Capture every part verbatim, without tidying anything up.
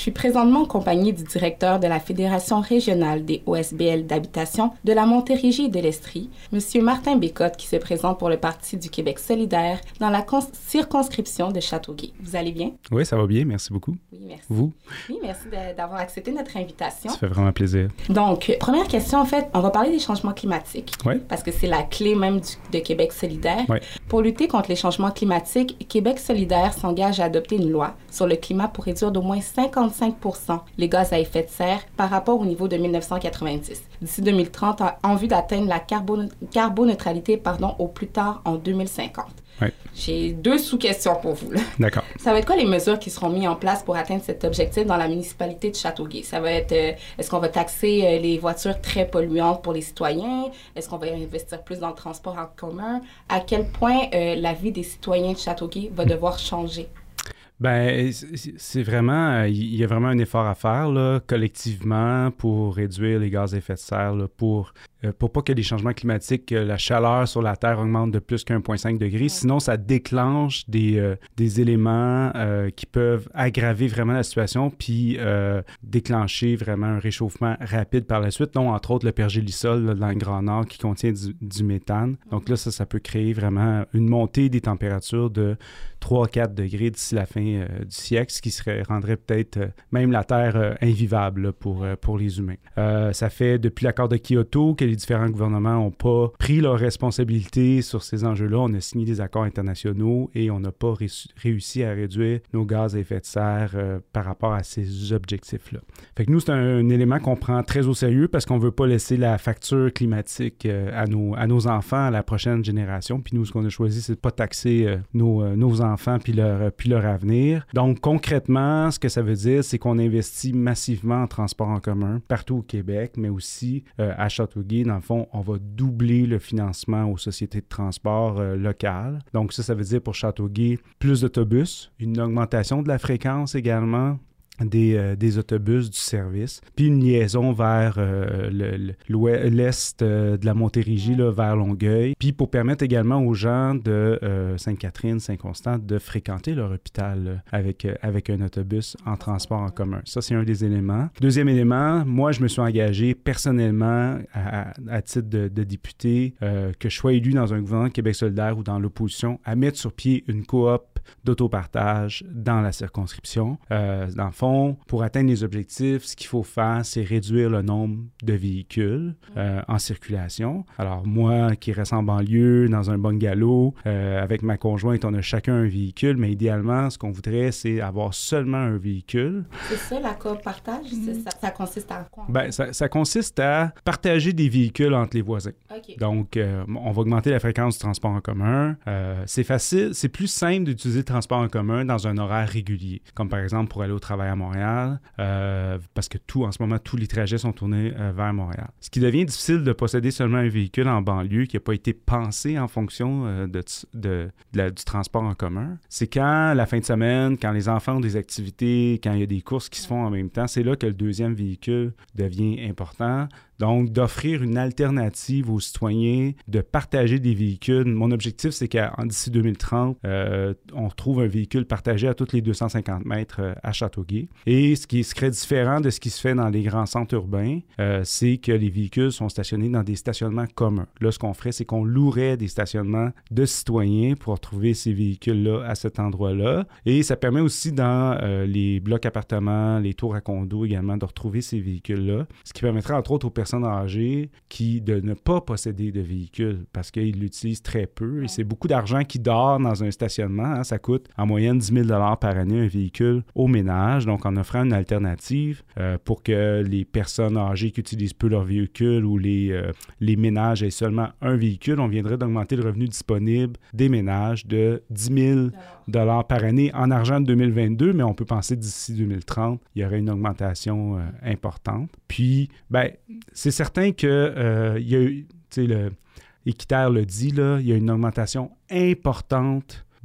suis présentement en compagnie du directeur de la Fédération régionale des O S B L d'habitation de la Montérégie et de l'Estrie, M. Martin Bécotte, qui se présente pour le Parti du Québec solidaire dans la cons- circonscription de Châteauguay. Vous allez bien? Oui, ça va bien. Merci beaucoup. Oui, merci. Vous? Oui, merci de, d'avoir accepté notre invitation. Ça fait vraiment plaisir. Donc, première question, en fait, on va parler des changements climatiques. Oui. Parce que c'est la clé même du, de Québec solidaire. Oui. Pour lutter contre les changements climatiques, Québec solidaire s'engage à adopter une loi sur le climat pour réduire d'au moins cinquante-cinq pour cent les gaz à effet de serre par rapport au niveau de dix-neuf cent quatre-vingt-dix, d'ici deux mille trente, en vue d'atteindre la carbon- carboneutralité pardon, au plus tard en deux mille cinquante. Oui. J'ai deux sous-questions pour vous. Là. D'accord. Ça va être quoi les mesures qui seront mises en place pour atteindre cet objectif dans la municipalité de Châteauguay? Ça va être, euh, est-ce qu'on va taxer euh, les voitures très polluantes pour les citoyens? Est-ce qu'on va investir plus dans le transport en commun? À quel point euh, la vie des citoyens de Châteauguay va devoir changer? Ben, c'est vraiment, il y a vraiment un effort à faire là, collectivement pour réduire les gaz à effet de serre, là, pour euh, pour pas que les changements climatiques, euh, la chaleur sur la Terre augmente de plus qu'un virgule cinq degré. Ouais. Sinon, ça déclenche des, euh, des éléments euh, qui peuvent aggraver vraiment la situation puis euh, déclencher vraiment un réchauffement rapide par la suite. Donc, entre autres, le pergélisol là, dans le Grand Nord qui contient du, du méthane. Donc là, ça, ça peut créer vraiment une montée des températures de trois à quatre degrés d'ici la fin euh, du siècle, ce qui serait, rendrait peut-être euh, même la Terre euh, invivable là, pour, euh, pour les humains. Euh, ça fait depuis l'accord de Kyoto que les différents gouvernements n'ont pas pris leurs responsabilités sur ces enjeux-là. On a signé des accords internationaux et on n'a pas ré- réussi à réduire nos gaz à effet de serre euh, par rapport à ces objectifs-là. Fait que nous, c'est un, un élément qu'on prend très au sérieux parce qu'on ne veut pas laisser la facture climatique euh, à, nos, à nos enfants, à la prochaine génération. Puis nous, ce qu'on a choisi, c'est de ne pas taxer euh, nos, euh, nos enfants puis leur, puis leur avenir. Donc, concrètement, ce que ça veut dire, c'est qu'on investit massivement en transport en commun partout au Québec, mais aussi euh, à Châteauguay. Dans le fond, on va doubler le financement aux sociétés de transport euh, locales. Donc, ça, ça veut dire pour Châteauguay, plus d'autobus, une augmentation de la fréquence également des, euh, des autobus du service, puis une liaison vers euh, le, le, l'est euh, de la Montérégie, là, vers Longueuil, puis pour permettre également aux gens de euh, Sainte-Catherine, Saint-Constant de fréquenter leur hôpital là, avec, euh, avec un autobus en transport en commun. Ça, c'est un des éléments. Deuxième élément, moi, je me suis engagé personnellement à, à, à titre de, de député, euh, que je sois élu dans un gouvernement Québec solidaire ou dans l'opposition, à mettre sur pied une coop d'autopartage dans la circonscription. Euh, dans le fond, pour atteindre les objectifs, ce qu'il faut faire, c'est réduire le nombre de véhicules euh, en circulation. Alors, moi, qui reste en banlieue, dans un bungalow, euh, avec ma conjointe, on a chacun un véhicule, mais idéalement, ce qu'on voudrait, c'est avoir seulement un véhicule. C'est ça, la copartage? Mm-hmm. Ça, ça consiste à quoi? Ben, ça, ça consiste à partager des véhicules entre les voisins. Okay. Donc, euh, on va augmenter la fréquence du transport en commun. Euh, c'est facile, c'est plus simple d'utiliser le transport en commun dans un horaire régulier, comme par exemple pour aller au travail à Montréal, euh, parce que tout, en ce moment, tous les trajets sont tournés euh, vers Montréal. Ce qui devient difficile de posséder seulement un véhicule en banlieue qui n'a pas été pensé en fonction euh, de, de, de la, du transport en commun, c'est quand la fin de semaine, quand les enfants ont des activités, quand il y a des courses qui se font en même temps, c'est là que le deuxième véhicule devient important. Donc, d'offrir une alternative aux citoyens, de partager des véhicules. Mon objectif, c'est qu'en d'ici deux mille trente, euh, on retrouve un véhicule partagé à tous les deux cent cinquante mètres euh, à Châteauguay. Et ce qui serait différent de ce qui se fait dans les grands centres urbains, euh, c'est que les véhicules sont stationnés dans des stationnements communs. Là, ce qu'on ferait, c'est qu'on louerait des stationnements de citoyens pour retrouver ces véhicules-là à cet endroit-là. Et ça permet aussi dans euh, les blocs appartements, les tours à condos également, de retrouver ces véhicules-là, ce qui permettrait entre autres aux personnes âgées qui de ne pas posséder de véhicule parce qu'ils l'utilisent très peu et c'est beaucoup d'argent qui dort dans un stationnement. Hein. Ça coûte en moyenne dix mille dollars par année un véhicule au ménage. Donc, en offrant une alternative euh, pour que les personnes âgées qui utilisent peu leur véhicule ou les, euh, les ménages aient seulement un véhicule, on viendrait d'augmenter le revenu disponible des ménages de dix mille dollars par année en argent de deux mille vingt-deux, mais on peut penser d'ici deux mille trente, il y aurait une augmentation euh, importante. Puis, ben, c'est certain que euh, il y a eu, tu sais, le Équiterre le dit, là, il y a une augmentation importante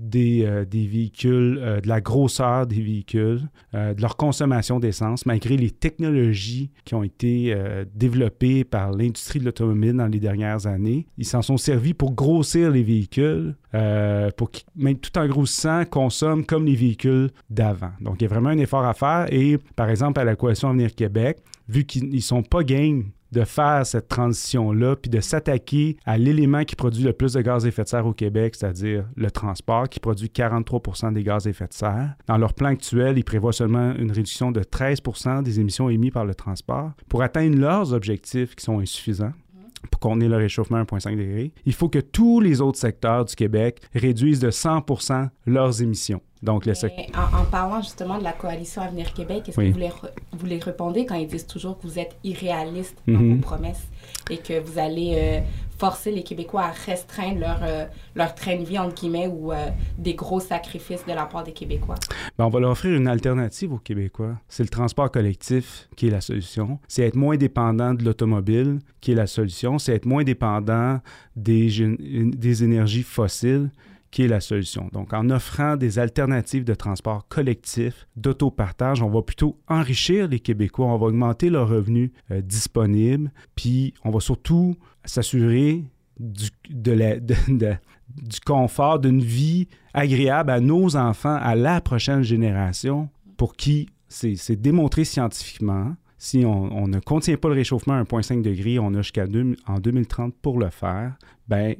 des, euh, des véhicules, euh, de la grosseur des véhicules, euh, de leur consommation d'essence, malgré les technologies qui ont été euh, développées par l'industrie de l'automobile dans les dernières années. Ils s'en sont servis pour grossir les véhicules, euh, pour qu'ils, même tout en grossissant, consomment comme les véhicules d'avant. Donc, il y a vraiment un effort à faire. Et, par exemple, à la Coalition Avenir Québec, vu qu'ils ne sont pas game de faire cette transition-là, puis de s'attaquer à l'élément qui produit le plus de gaz à effet de serre au Québec, c'est-à-dire le transport, qui produit quarante-trois pour cent des gaz à effet de serre. Dans leur plan actuel, ils prévoient seulement une réduction de treize pour cent des émissions émises par le transport. Pour atteindre leurs objectifs qui sont insuffisants, pour contenir le réchauffement à un virgule cinq degré, il faut que tous les autres secteurs du Québec réduisent de cent pour cent leurs émissions. Donc, le sec... en, en parlant justement de la Coalition Avenir Québec, est-ce oui. que vous les, re, vous les répondez quand ils disent toujours que vous êtes irréaliste dans mm-hmm. vos promesses et que vous allez euh, forcer les Québécois à restreindre leur, euh, leur train de vie, entre guillemets, ou euh, des gros sacrifices de la part des Québécois? Bien, on va leur offrir une alternative aux Québécois. C'est le transport collectif qui est la solution. C'est être moins dépendant de l'automobile qui est la solution. C'est être moins dépendant des, des énergies fossiles qui est la solution. Donc, en offrant des alternatives de transport collectif, d'autopartage, on va plutôt enrichir les Québécois, on va augmenter leurs revenus euh, disponibles, puis on va surtout s'assurer du, de la, de, de, du confort d'une vie agréable à nos enfants, à la prochaine génération, pour qui c'est, c'est démontré scientifiquement. Si on, on ne contient pas le réchauffement à un virgule cinq degré, on a jusqu'à deux, en deux mille trente pour le faire, bien,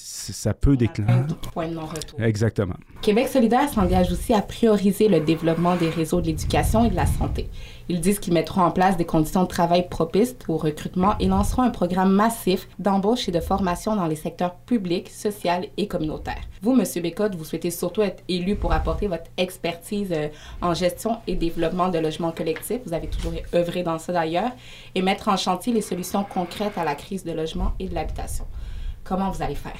ça peut déclencher. Point de non-retour. Exactement. Québec solidaire s'engage aussi à prioriser le développement des réseaux de l'éducation et de la santé. Ils disent qu'ils mettront en place des conditions de travail propices au recrutement et lanceront un programme massif d'embauche et de formation dans les secteurs publics, social et communautaires. Vous, M. Bécotte, vous souhaitez surtout être élu pour apporter votre expertise euh, en gestion et développement de logements collectifs. Vous avez toujours œuvré dans ça d'ailleurs, et mettre en chantier les solutions concrètes à la crise de logement et de l'habitation. Comment vous allez faire?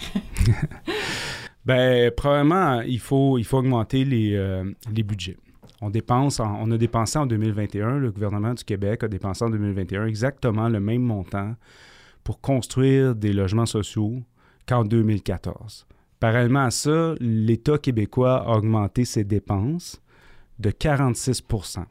Bien, probablement, il faut, il faut augmenter les, euh, les budgets. On dépense, en, on a dépensé en deux mille vingt et un, le gouvernement du Québec a dépensé en deux mille vingt et un exactement le même montant pour construire des logements sociaux qu'en deux mille quatorze. Parallèlement à ça, l'État québécois a augmenté ses dépenses de quarante-six pour cent.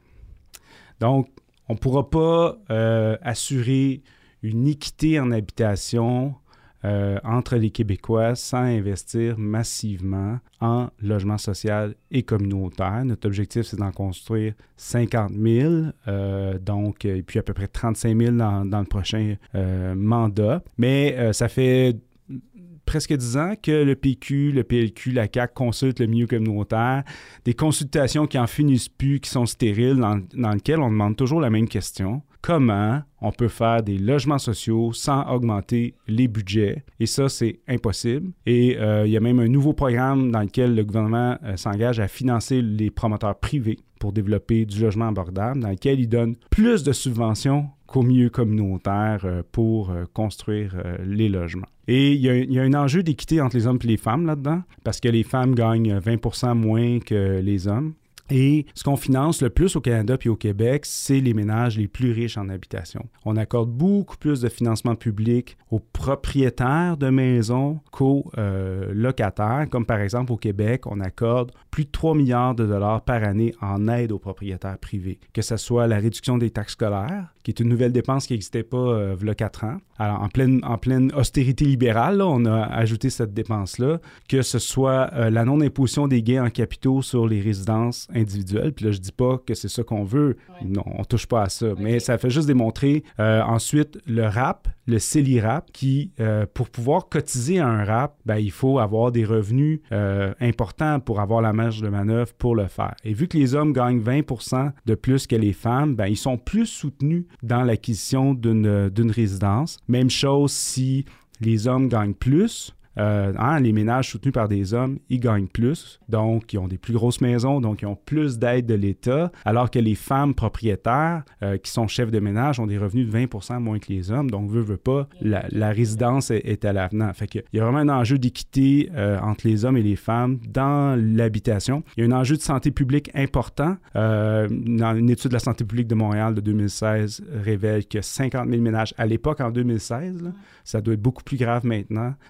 Donc, on ne pourra pas euh, assurer une équité en habitation Euh, entre les Québécois sans investir massivement en logement social et communautaire. Notre objectif, c'est d'en construire cinquante mille, euh, donc, et puis à peu près trente-cinq mille dans, dans le prochain euh, mandat. Mais euh, ça fait presque dix ans que le P Q, le P L Q, la C A Q consultent le milieu communautaire, des consultations qui n'en finissent plus, qui sont stériles, dans, dans lesquelles on demande toujours la même question. Comment on peut faire des logements sociaux sans augmenter les budgets? Et ça, c'est impossible. Et euh, il y a même un nouveau programme dans lequel le gouvernement euh, s'engage à financer les promoteurs privés pour développer du logement abordable, dans lequel il donne plus de subventions qu'au milieu communautaire euh, pour euh, construire euh, les logements. Et il y, a, il y a un enjeu d'équité entre les hommes et les femmes là-dedans, parce que les femmes gagnent vingt pour cent moins que les hommes. Et ce qu'on finance le plus au Canada puis au Québec, c'est les ménages les plus riches en habitation. On accorde beaucoup plus de financement public aux propriétaires de maisons qu'aux euh, locataires. Comme par exemple au Québec, on accorde plus de trois milliards de dollars par année en aide aux propriétaires privés. Que ce soit la réduction des taxes scolaires, qui est une nouvelle dépense qui n'existait pas euh, il y a quatre ans. Alors, en pleine, en pleine austérité libérale, là, on a ajouté cette dépense-là. Que ce soit euh, la non-imposition des gains en capitaux sur les résidences individuelles. Puis là, je dis pas que c'est ça qu'on veut. Ouais. Non, on touche pas à ça. Okay. Mais ça fait juste démontrer euh, ensuite le R A P, le C E L I R A P, qui, euh, pour pouvoir cotiser à un R A P, ben, il faut avoir des revenus euh, importants pour avoir la marge de manœuvre pour le faire. Et vu que les hommes gagnent vingt pour cent de plus que les femmes, ben, ils sont plus soutenus dans l'acquisition d'une, d'une résidence. Même chose si les hommes gagnent plus. Euh, hein, les ménages soutenus par des hommes, ils gagnent plus, donc ils ont des plus grosses maisons, donc ils ont plus d'aide de l'État, alors que les femmes propriétaires euh, qui sont chefs de ménage ont des revenus de vingt pour cent moins que les hommes, donc veut, veut pas, la, la résidence est, est à l'avenant. Fait qu'il y a vraiment un enjeu d'équité euh, entre les hommes et les femmes dans l'habitation. Il y a un enjeu de santé publique important. Euh, dans une étude de la santé publique de Montréal de deux mille seize révèle que cinquante mille ménages, à l'époque en deux mille seize, là, ça doit être beaucoup plus grave maintenant, cinquante mille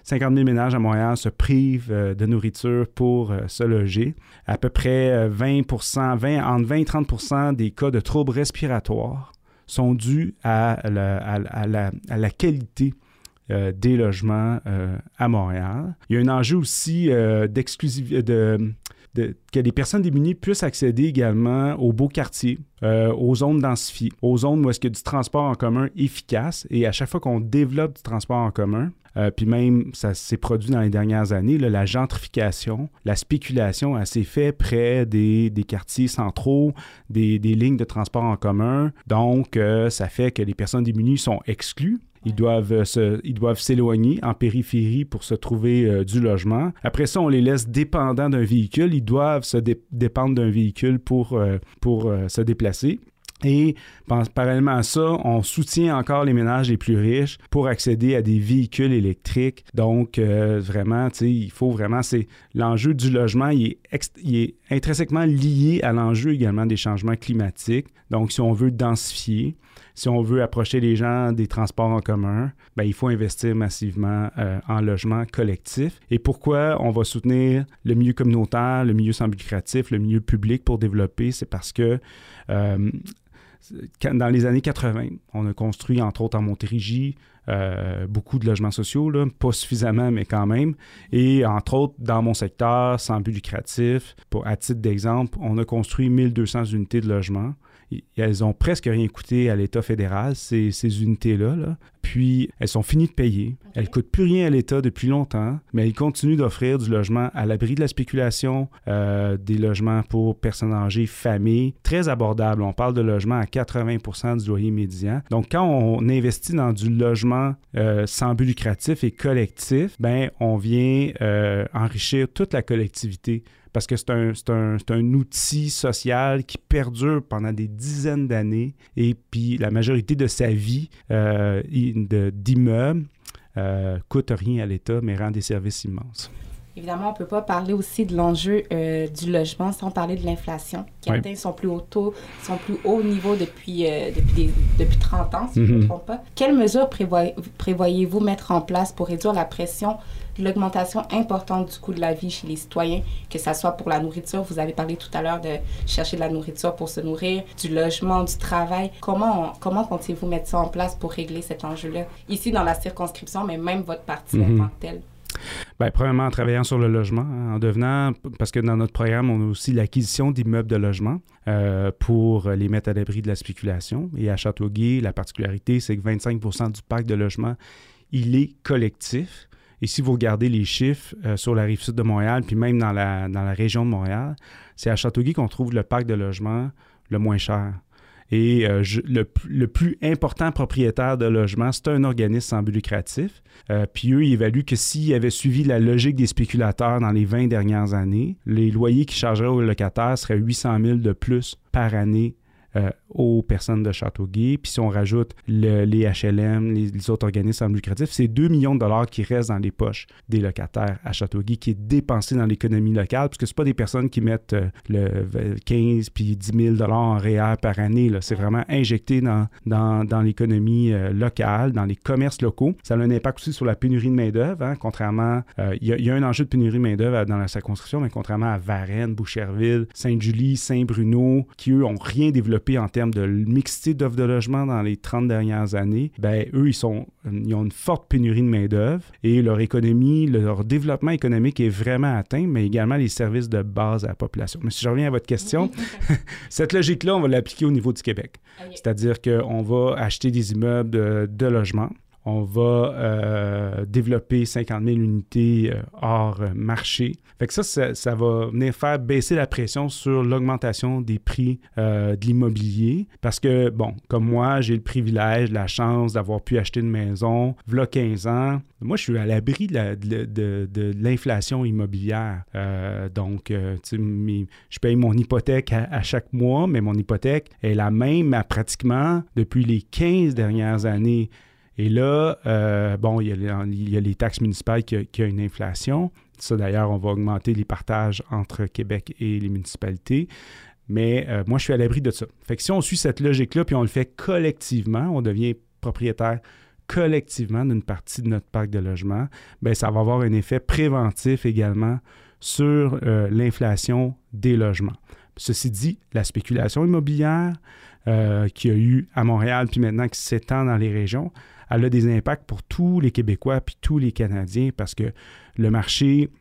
ménages à Montréal se privent euh, de nourriture pour euh, se loger. À peu près euh, vingt pour cent, vingt, entre vingt et trente pour cent des cas de troubles respiratoires sont dus à la, à, à la, à la qualité euh, des logements euh, à Montréal. Il y a un enjeu aussi euh, d'exclusivité, de, de, que les personnes démunies puissent accéder également aux beaux quartiers, euh, aux zones densifiées, aux zones où est-ce qu'il y a du transport en commun efficace. Et à chaque fois qu'on développe du transport en commun, euh, puis même ça s'est produit dans les dernières années, là, la gentrification, la spéculation, elle s'est faite près des, des quartiers centraux, des, des lignes de transport en commun. Donc, euh, ça fait que les personnes démunies sont exclues. Ils doivent, se, ils doivent s'éloigner en périphérie pour se trouver euh, du logement. Après ça, on les laisse dépendants d'un véhicule. Ils doivent se dé- dépendre d'un véhicule pour, euh, pour euh, se déplacer. Et parallèlement à ça, on soutient encore les ménages les plus riches pour accéder à des véhicules électriques. Donc, euh, vraiment, tu sais, il faut vraiment, c'est l'enjeu du logement, il est, ex, il est intrinsèquement lié à l'enjeu également des changements climatiques. Donc, si on veut densifier, si on veut approcher les gens des transports en commun, bien, il faut investir massivement euh, en logement collectif. Et pourquoi on va soutenir le milieu communautaire, le milieu sans but lucratif, le milieu public pour développer? C'est parce que euh, dans les années quatre-vingt, on a construit, entre autres en Montérégie, euh, beaucoup de logements sociaux, là, pas suffisamment, mais quand même. Et entre autres, dans mon secteur, sans but lucratif, pour, à titre d'exemple, on a construit mille deux cents unités de logement. Elles ont presque rien coûté à l'État fédéral, ces, ces unités-là. Là. Puis, elles sont finies de payer. Okay. Elles ne coûtent plus rien à l'État depuis longtemps, mais elles continuent d'offrir du logement à l'abri de la spéculation, euh, des logements pour personnes âgées, familles, très abordables. On parle de logements à quatre-vingts pour cent du loyer médian. Donc, quand on investit dans du logement euh, sans but lucratif et collectif, ben, on vient euh, enrichir toute la collectivité. Parce que c'est un, c'est, un, c'est un outil social qui perdure pendant des dizaines d'années et puis la majorité de sa vie euh, de, d'immeuble euh, coûte rien à l'État, mais rend des services immenses. Évidemment, on ne peut pas parler aussi de l'enjeu euh, du logement sans parler de l'inflation qui oui. atteint son plus haut taux, son plus haut niveau depuis, euh, depuis, des, depuis trente ans, si mm-hmm. je ne me trompe pas. Quelles mesures prévoy- prévoyez-vous mettre en place pour réduire la pression de l'augmentation importante du coût de la vie chez les citoyens, que ce soit pour la nourriture? Vous avez parlé tout à l'heure de chercher de la nourriture pour se nourrir, du logement, du travail. Comment, comment comptez-vous mettre ça en place pour régler cet enjeu-là, ici dans la circonscription, mais même votre parti mm-hmm. en tant que tel? Bien, premièrement, en travaillant sur le logement, hein, en devenant, parce que dans notre programme, on a aussi l'acquisition d'immeubles de logement euh, pour les mettre à l'abri de la spéculation. Et à Châteauguay, la particularité, c'est que vingt-cinq pour cent du parc de logement, il est collectif. Et si vous regardez les chiffres euh, sur la rive sud de Montréal, puis même dans la, dans la région de Montréal, c'est à Châteauguay qu'on trouve le parc de logement le moins cher. Et euh, je, le, le plus important propriétaire de logement, c'est un organisme sans but lucratif. Euh, puis eux, ils évaluent que s'ils avaient suivi la logique des spéculateurs dans les vingt dernières années, les loyers qu'ils chargeraient aux locataires seraient huit cent mille de plus par année Euh, aux personnes de Châteauguay. Puis si on rajoute le, les H L M, les, les autres organismes sans but lucratif, c'est deux millions de dollars qui restent dans les poches des locataires à Châteauguay, qui est dépensé dans l'économie locale, parce que c'est pas des personnes qui mettent euh, le quinze puis dix mille dollars en R E E R par année. Là. C'est vraiment injecté dans, dans, dans l'économie euh, locale, dans les commerces locaux. Ça a un impact aussi sur la pénurie de main-d'œuvre, hein, contrairement... Il euh, y, y a un enjeu de pénurie de main-d'œuvre dans la circonscription, mais contrairement à Varennes, Boucherville, Sainte-Julie, Saint-Bruno, qui, eux, ont rien développé en termes de mixité d'offres de logement dans les trente dernières années, ben eux, ils, sont, ils ont une forte pénurie de main-d'œuvre et leur économie, leur développement économique est vraiment atteint, mais également les services de base à la population. Mais si je reviens à votre question, cette logique-là, on va l'appliquer au niveau du Québec. Okay. C'est-à-dire qu'on va acheter des immeubles de, de logement. On va euh, développer cinquante mille unités euh, hors euh, marché. Fait que ça, ça, ça va venir faire baisser la pression sur l'augmentation des prix euh, de l'immobilier. Parce que, bon, comme moi, j'ai le privilège, la chance d'avoir pu acheter une maison, v'là quinze ans. Moi, je suis à l'abri de, la, de, de, de l'inflation immobilière. Euh, donc, euh, tu sais, mes, je paye mon hypothèque à, à chaque mois, mais mon hypothèque est la même à pratiquement depuis les quinze dernières années. Et là, euh, bon, il y, a, il y a les taxes municipales qui, qui ont une inflation. Ça, d'ailleurs, on va augmenter les partages entre Québec et les municipalités. Mais euh, moi, je suis à l'abri de ça. Fait que si on suit cette logique-là, puis on le fait collectivement, on devient propriétaire collectivement d'une partie de notre parc de logement, bien, ça va avoir un effet préventif également sur euh, l'inflation des logements. Ceci dit, la spéculation immobilière euh, qu'il y a eu à Montréal, puis maintenant qui s'étend dans les régions, elle a des impacts pour tous les Québécois puis tous les Canadiens parce que le marché,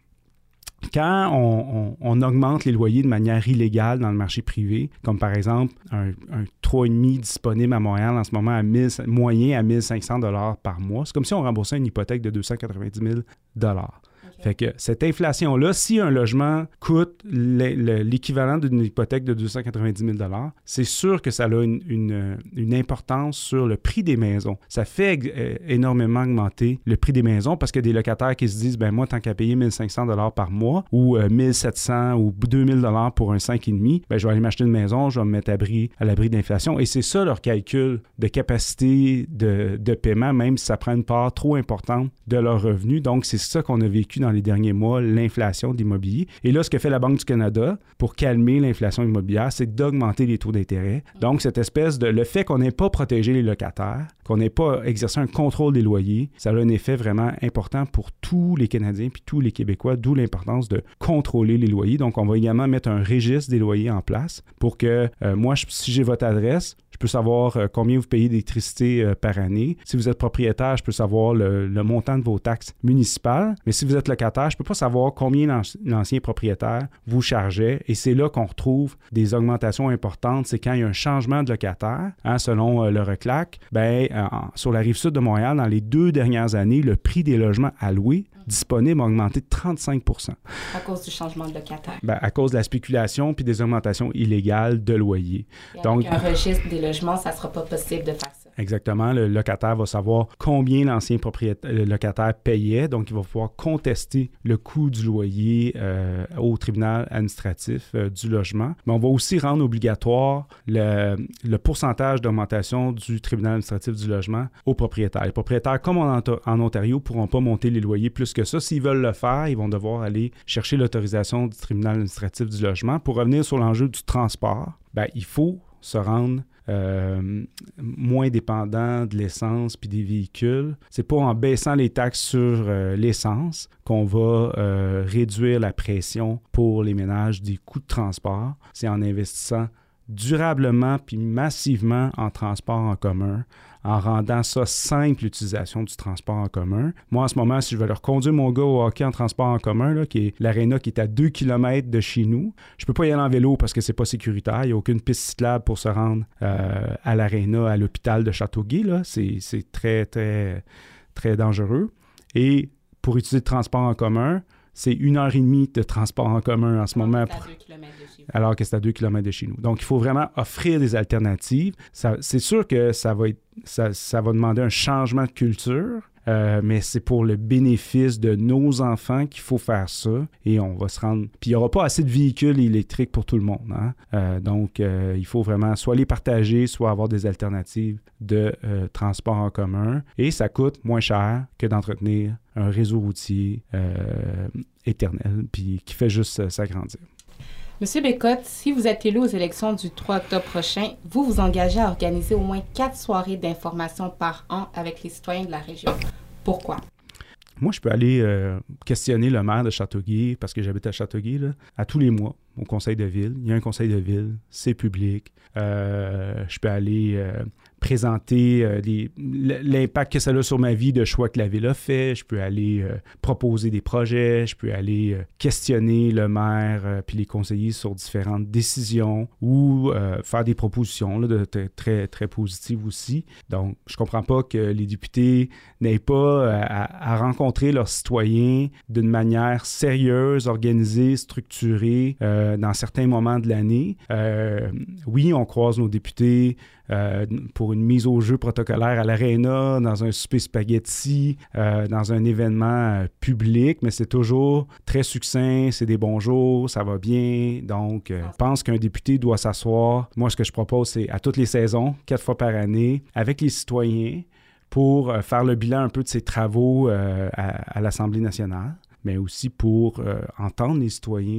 quand on, on, on augmente les loyers de manière illégale dans le marché privé, comme par exemple un, un trois virgule cinq disponible à Montréal en ce moment à mille, moyen à mille cinq cents dollars par mois, c'est comme si on remboursait une hypothèque de deux cent quatre-vingt-dix mille dollars. Fait que cette inflation-là, si un logement coûte l'équivalent d'une hypothèque de deux cent quatre-vingt-dix mille dollars, c'est sûr que ça a une, une, une importance sur le prix des maisons. Ça fait euh, énormément augmenter le prix des maisons parce qu'il y a des locataires qui se disent, ben moi, tant qu'à payer mille cinq cents dollars par mois ou euh, mille sept cents ou deux mille dollars pour un cinq virgule cinq, ben je vais aller m'acheter une maison, je vais me mettre abri, à l'abri d'inflation. Et c'est ça leur calcul de capacité de, de paiement, même si ça prend une part trop importante de leurs revenus. Donc, c'est ça qu'on a vécu dans les derniers mois, l'inflation de l'immobilier. Et là, ce que fait la Banque du Canada pour calmer l'inflation immobilière, c'est d'augmenter les taux d'intérêt. Donc, cette espèce de... Le fait qu'on n'ait pas protégé les locataires, qu'on n'ait pas exercé un contrôle des loyers, ça a un effet vraiment important pour tous les Canadiens puis tous les Québécois, d'où l'importance de contrôler les loyers. Donc, on va également mettre un registre des loyers en place pour que euh, moi, je, si j'ai votre adresse, je peux savoir euh, combien vous payez d'électricité euh, par année. Si vous êtes propriétaire, je peux savoir le, le montant de vos taxes municipales. Mais si vous êtes locataire, je ne peux pas savoir combien l'ancien propriétaire vous chargeait. Et c'est là qu'on retrouve des augmentations importantes. C'est quand il y a un changement de locataire, hein, selon euh, le RECLAC, ben, euh, sur la rive sud de Montréal, dans les deux dernières années, le prix des logements alloués disponibles a augmenté de trente-cinq pour cent. À cause du changement de locataire. Ben, à cause de la spéculation puis des augmentations illégales de loyers. Et Donc, avec un registre des logements, ça ne sera pas possible de faire ça. Exactement. Le locataire va savoir combien l'ancien propriétaire, le locataire payait. Donc, il va pouvoir contester le coût du loyer euh, au tribunal administratif euh, du logement. Mais on va aussi rendre obligatoire le, le pourcentage d'augmentation du tribunal administratif du logement aux propriétaires. Les propriétaires, comme en, en Ontario, ne pourront pas monter les loyers plus que ça. S'ils veulent le faire, ils vont devoir aller chercher l'autorisation du tribunal administratif du logement. Pour revenir sur l'enjeu du transport, bien, il faut se rendre Euh, moins dépendant de l'essence puis des véhicules. C'est pas en baissant les taxes sur euh, l'essence qu'on va euh, réduire la pression pour les ménages des coûts de transport. C'est en investissant durablement puis massivement en transport en commun, en rendant ça simple l'utilisation du transport en commun. Moi, en ce moment, si je veux leur conduire mon gars au hockey en transport en commun, là, qui est l'aréna qui est à deux kilomètres de chez nous, je peux pas y aller en vélo parce que c'est pas sécuritaire. Il n'y a aucune piste cyclable pour se rendre euh, à l'aréna, à l'hôpital de Châteauguay. Là. C'est, c'est très, très, très dangereux. Et pour utiliser le transport en commun, c'est une heure et demie de transport en commun en ce moment. Pour... Alors que c'est à deux kilomètres de chez nous. Donc, il faut vraiment offrir des alternatives. Ça, c'est sûr que ça va, être, ça, ça va demander un changement de culture, euh, mais c'est pour le bénéfice de nos enfants qu'il faut faire ça. Et on va se rendre... Puis, il n'y aura pas assez de véhicules électriques pour tout le monde. Hein? Euh, donc, euh, il faut vraiment soit les partager, soit avoir des alternatives de euh, transport en commun. Et ça coûte moins cher que d'entretenir un réseau routier euh, éternel, puis qui fait juste euh, s'agrandir. Monsieur Bécotte, si vous êtes élu aux élections du trois octobre prochain, vous vous engagez à organiser au moins quatre soirées d'information par an avec les citoyens de la région. Pourquoi? Moi, je peux aller euh, questionner le maire de Châteauguay, parce que j'habite à Châteauguay, là, à tous les mois, au conseil de ville. Il y a un conseil de ville, c'est public. Euh, je peux aller euh, présenter euh, les, l'impact que ça a sur ma vie de choix que la ville a fait. Je peux aller euh, proposer des projets. Je peux aller euh, questionner le maire euh, puis les conseillers sur différentes décisions ou euh, faire des propositions là, de, de, très, très positives aussi. Donc, je comprends pas que les députés n'aient pas à, à rencontrer leurs citoyens d'une manière sérieuse, organisée, structurée euh, dans certains moments de l'année. Euh, oui, on croise nos députés euh, pour une mise au jeu protocolaire à l'aréna, dans un souper spaghetti, euh, dans un événement euh, public, mais c'est toujours très succinct, c'est des bonjours, ça va bien. Donc, euh, je pense qu'un député doit s'asseoir. Moi, ce que je propose, c'est à toutes les saisons, quatre fois par année, avec les citoyens, pour euh, faire le bilan un peu de ses travaux euh, à, à l'Assemblée nationale, mais aussi pour euh, entendre les citoyens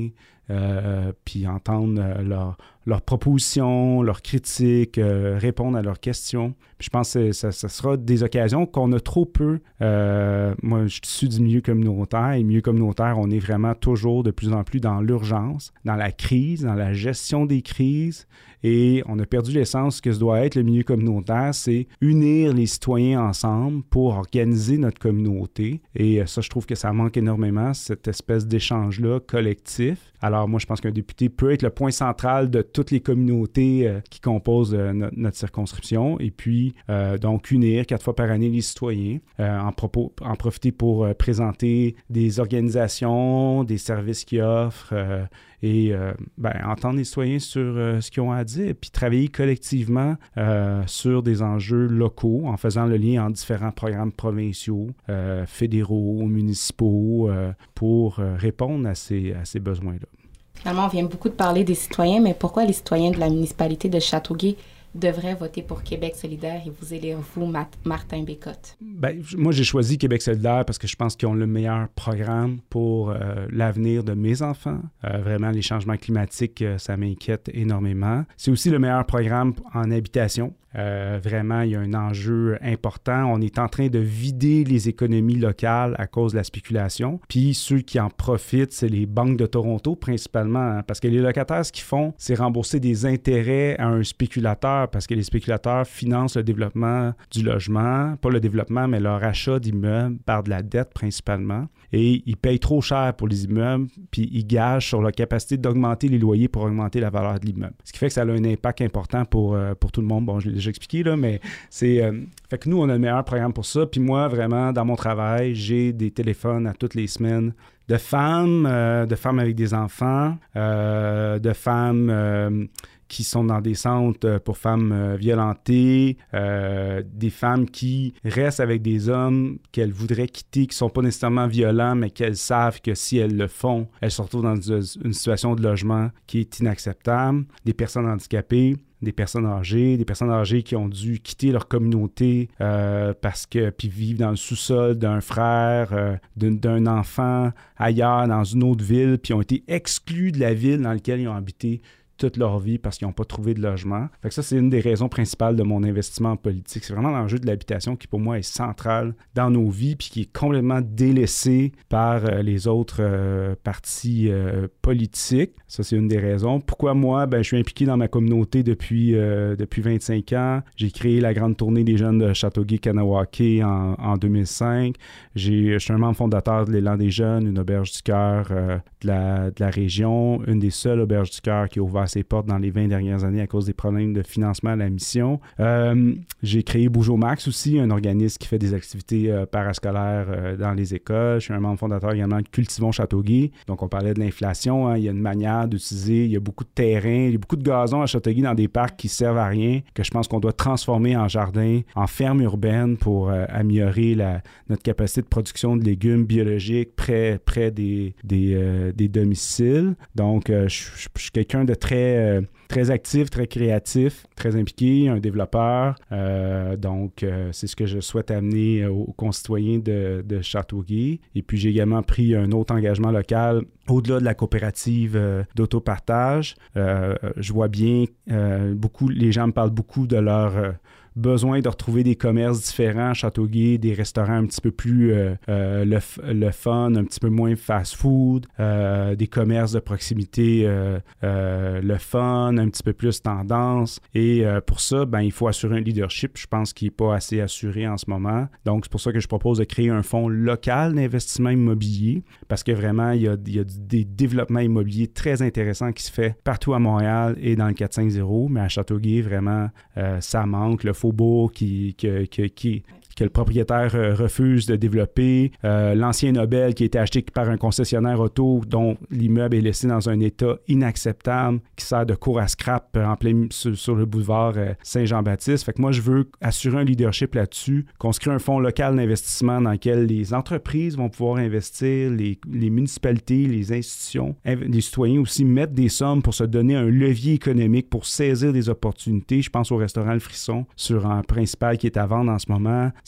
euh, puis entendre euh, leur, leurs propositions, leurs critiques, euh, répondre à leurs questions. Puis je pense que ça, ça sera des occasions qu'on a trop peu. Euh, moi, je suis du milieu communautaire, et milieu communautaire, on est vraiment toujours de plus en plus dans l'urgence, dans la crise, dans la gestion des crises, et on a perdu l'essence que ce doit être le milieu communautaire, c'est unir les citoyens ensemble pour organiser notre communauté. Et ça, je trouve que ça manque énormément, cette espèce d'échange-là collectif. Alors moi, je pense qu'un député peut être le point central de toutes les communautés euh, qui composent euh, no- notre circonscription, et puis euh, donc unir quatre fois par année les citoyens, euh, en, propos, en profiter pour euh, présenter des organisations, des services qu'ils offrent, euh, et euh, ben, entendre les citoyens sur euh, ce qu'ils ont à dire, puis travailler collectivement euh, sur des enjeux locaux en faisant le lien entre différents programmes provinciaux, euh, fédéraux, municipaux, euh, pour euh, répondre à ces, à ces besoins-là. Finalement, on vient beaucoup de parler des citoyens, mais pourquoi les citoyens de la municipalité de Châteauguay devraient voter pour Québec solidaire et vous élire, vous, Mat- Martin Bécotte? Ben, moi, j'ai choisi Québec solidaire parce que je pense qu'ils ont le meilleur programme pour euh, l'avenir de mes enfants. Euh, vraiment, les changements climatiques, euh, ça m'inquiète énormément. C'est aussi le meilleur programme en habitation. Euh, vraiment, il y a un enjeu important. On est en train de vider les économies locales à cause de la spéculation. Puis ceux qui en profitent, c'est les banques de Toronto principalement, hein, parce que les locataires, ce qu'ils font, c'est rembourser des intérêts à un spéculateur, parce que les spéculateurs financent le développement du logement, pas le développement, mais leur achat d'immeubles par de la dette principalement. Et ils payent trop cher pour les immeubles, puis ils gagent sur leur capacité d'augmenter les loyers pour augmenter la valeur de l'immeuble. Ce qui fait que ça a un impact important pour, euh, pour tout le monde. Bon, je l'ai déjà expliqué, là, mais c'est... Euh, fait que nous, on a le meilleur programme pour ça. Puis moi, vraiment, dans mon travail, j'ai des téléphones à toutes les semaines de femmes, euh, de femmes avec des enfants, euh, de femmes... Euh, qui sont dans des centres pour femmes euh, violentées, euh, des femmes qui restent avec des hommes qu'elles voudraient quitter, qui ne sont pas nécessairement violents, mais qu'elles savent que si elles le font, elles se retrouvent dans une situation de logement qui est inacceptable, des personnes handicapées, des personnes âgées, des personnes âgées qui ont dû quitter leur communauté euh, parce que, puis vivent dans le sous-sol d'un frère, euh, d'un, d'un enfant ailleurs, dans une autre ville, puis ont été exclus de la ville dans laquelle ils ont habité toute leur vie parce qu'ils n'ont pas trouvé de logement. Fait que ça, c'est une des raisons principales de mon investissement en politique. C'est vraiment l'enjeu de l'habitation qui, pour moi, est central dans nos vies puis qui est complètement délaissé par euh, les autres euh, partis euh, politiques. Ça, c'est une des raisons. Pourquoi moi? Ben, je suis impliqué dans ma communauté depuis, euh, depuis vingt-cinq ans. J'ai créé la grande tournée des jeunes de Châteauguay-Kanawake en, en deux mille cinq. J'ai, je suis un membre fondateur de l'Élan des jeunes, une auberge du cœur euh, de, la, de la région, une des seules auberges du cœur qui a ouvert ses portes dans les vingt dernières années à cause des problèmes de financement à la mission. Euh, j'ai créé Bougeot Max aussi, un organisme qui fait des activités euh, parascolaires euh, dans les écoles. Je suis un membre fondateur également de Cultivons Châteauguay. Donc, on parlait de l'inflation. Hein. Il y a une manière d'utiliser, il y a beaucoup de terrain, il y a beaucoup de gazon à Châteauguay dans des parcs qui servent à rien, que je pense qu'on doit transformer en jardin, en ferme urbaine pour euh, améliorer la, notre capacité de production de légumes biologiques près, près des, des, euh, des domiciles. Donc, euh, je, je, je suis quelqu'un de très Euh, très actif, très créatif, très impliqué, un développeur. Euh, donc, euh, c'est ce que je souhaite amener aux concitoyens de, de Châteauguay. Et puis, j'ai également pris un autre engagement local au-delà de la coopérative euh, d'autopartage. Euh, je vois bien, euh, beaucoup, les gens me parlent beaucoup de leur... Euh, besoin de retrouver des commerces différents à Châteauguay, des restaurants un petit peu plus euh, euh, le, le fun, un petit peu moins fast-food, euh, des commerces de proximité euh, euh, le fun, un petit peu plus tendance. Et euh, pour ça, ben, il faut assurer un leadership, je pense qu'il n'est pas assez assuré en ce moment. Donc, c'est pour ça que je propose de créer un fonds local d'investissement immobilier, parce que vraiment, il y a, il y a des développements immobiliers très intéressants qui se font partout à Montréal et dans le quatre cent cinquante, mais à Châteauguay, vraiment, euh, ça manque. Le Faubourg qui, qui, qui, qui, que le propriétaire euh, refuse de développer, euh, l'ancien Nobel qui a été acheté par un concessionnaire auto dont l'immeuble est laissé dans un état inacceptable, qui sert de cour à scrap en plein sur, sur le boulevard euh, Saint-Jean-Baptiste. Fait que moi, je veux assurer un leadership là-dessus, qu'on se crée un fonds local d'investissement dans lequel les entreprises vont pouvoir investir, les, les municipalités, les institutions, les citoyens aussi mettent des sommes pour se donner un levier économique pour saisir des opportunités. Je pense au restaurant Le Frisson sur un principal qui est à vendre en ce moment.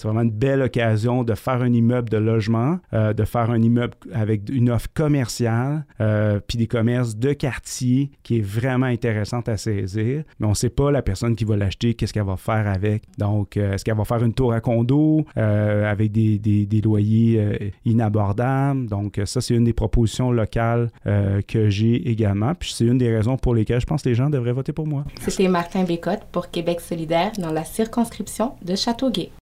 C'est vraiment une belle occasion de faire un immeuble de logement, euh, de faire un immeuble avec une offre commerciale, euh, puis des commerces de quartier qui est vraiment intéressante à saisir. Mais on ne sait pas la personne qui va l'acheter, qu'est-ce qu'elle va faire avec. Donc, euh, est-ce qu'elle va faire une tour à condo euh, avec des, des, des loyers euh, inabordables? Donc, ça, c'est une des propositions locales euh, que j'ai également. Puis, c'est une des raisons pour lesquelles je pense que les gens devraient voter pour moi. C'était Martin Bécotte pour Québec solidaire dans la circonscription de Châteauguay.